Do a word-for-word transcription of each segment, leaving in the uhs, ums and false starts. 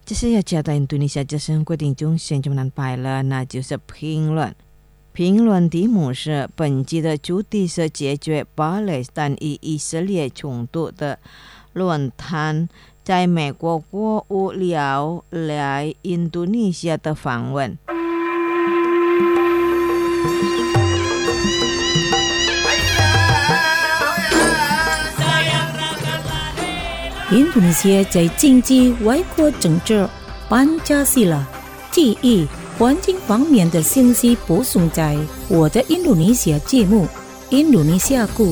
这是要加到印度尼西亚这生规定中先就难摆了，那就是评论。评论题目是本集的主题是解决巴勒斯坦与以色列冲突的论坛，在美国国务僚来印度尼西亚的访问。 印度尼西亚在经济、外国政治、班加西拉、地域、环境方面的信息播送在我的印度尼西亚节目《印度尼西亚故》。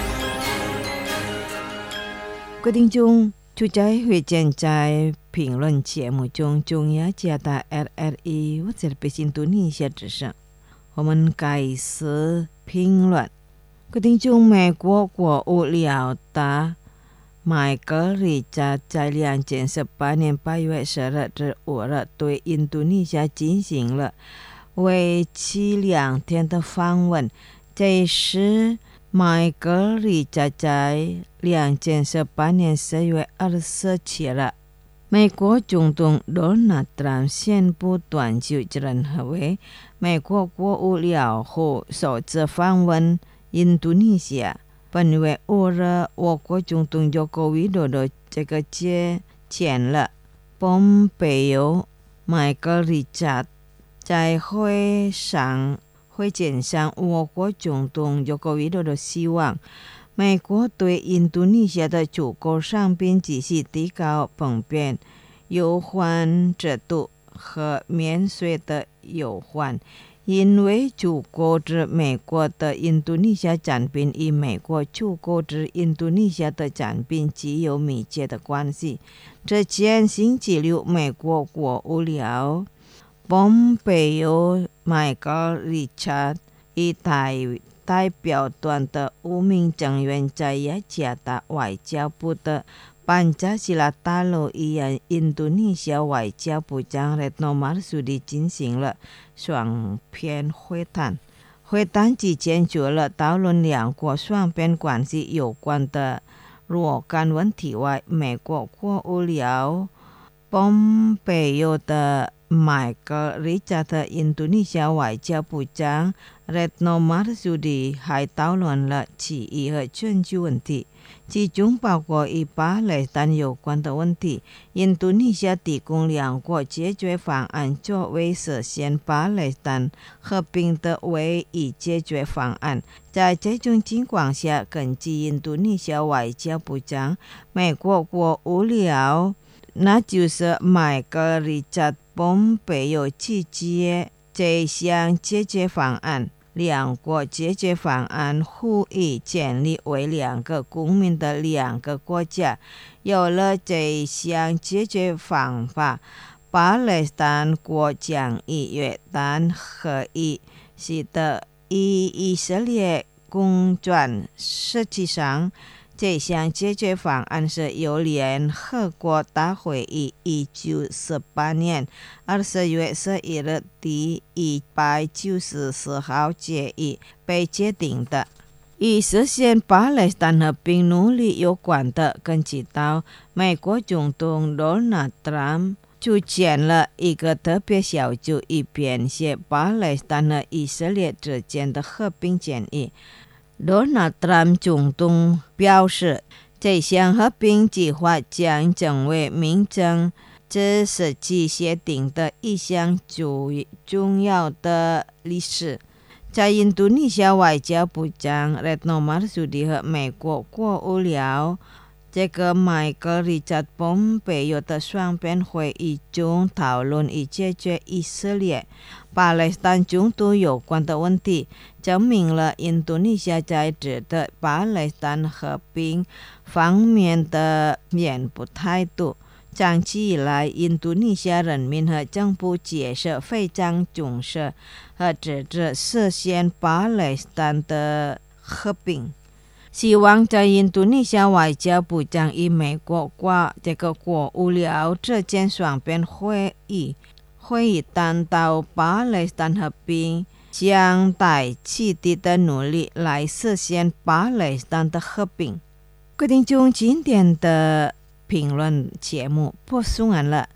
规定中，就在会见在评论节目中，中央加大 R R I 或者是印度尼西亚之声。我们开始评论。规定中，美国国务僚的迈克里扎在两千十八年八月十二至五日对印度尼西亚进行了为期两天的访问。这是迈克里扎在两千十八年十月二十七日，美国总统多纳特朗普宣布短期任何为美国国务僚后首次访问印度尼西亚。本月五日，我国总统佐科维多多这个接见了蓬佩奥、迈克里扎。在会上会见上，我国总统佐科维多多希望美国对印度尼西亚的出口商品体系提高普遍优惠制度和免税的优惠。因为出口至美国的印度尼西亚产品与美国出口至印度尼西亚的产品具有密切的关系。这前星期六，美国国务僚蓬佩奥、迈克里扎与台代表团的五名成员在雅加达外交部的班加西拉大楼与印度尼西亚外交部长Retno Marsudi进行了双边会谈。会谈期间除了讨论两国双边关系有关的若干问题外，美国国务僚蓬佩奥的迈克里扎的印度尼西亚外交部长Retno Marsudi还讨论了区域和全球问题，其中包括与巴勒斯坦有关的问题。印度尼西亚提供两国解决方案作为实现巴勒斯坦和平的唯一解决方案。在这种情况下，根据印度尼西亚外交部长，美国国务僚那就是迈克里扎蓬佩奥拒绝这项解决方案。两国解决方案呼吁建立为两个公民的两个国家。有了这项解决方法，巴勒斯坦国将与约旦合一，使得与以色列共存。实际上，这项解决方案是由联合国大会议一九四八年二十月十一日第一百九十四号决议被决定的。与实现巴勒斯坦和平努力有关的，根据到美国总统多纳特朗普组建了一个特别小组，以编写巴勒斯坦和以色列之间的和平建议。多纳特朗普总统表示，这项和平计划将成为民政这世纪协定的一项最重要的历史。在印度尼西亚外交部长Retno Marsudi和美国国务僚这个迈克里扎蓬佩奥的双边会议中讨论以解决以色列巴勒斯坦冲突有关的问题，证明了印度尼西亚在值得巴勒斯坦和平方面的面部态度。长期以来，印度尼西亚人民和政府解释非常重视和支持实现巴勒斯坦的和平。希望在印度尼西亚外交部长与美国国这个国务僚之间双边会议会议谈到巴勒斯坦和平，将带起的努力来实现巴勒斯坦的和平。决定中今天的评论节目播送完了，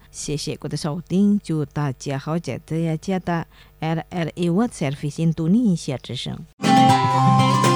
谢谢各位的收听，祝大家好在这一家的 L L E 我 Service 印度尼西亚之声。